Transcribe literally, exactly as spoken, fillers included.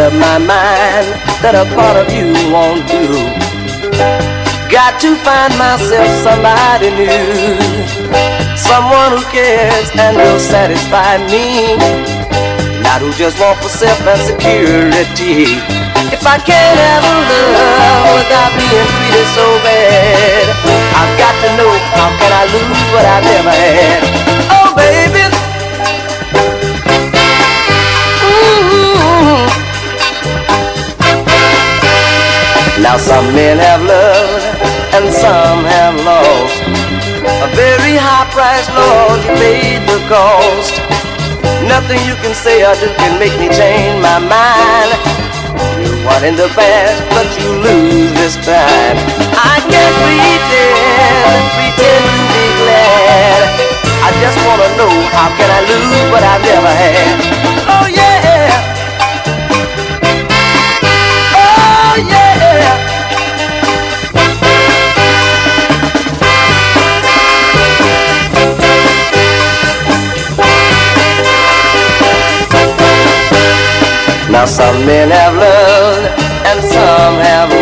up my mind that a part of you won't do. Got to find myself somebody new, someone who cares and will satisfy me, not who just wants for self and security. If I can't have a love without being treated so bad, I've got to know, how can I lose what I've never had? Oh baby, ooh. Now some men have loved and some have lost, a very high price, Lord, you paid the cost. Nothing you can say or do can make me change my mind. You won in the past, but you lose this time. I can't pretend, pretend to be glad. I just wanna know, how can I lose what I've never had? Oh yeah, oh yeah. Now some men have loved and some have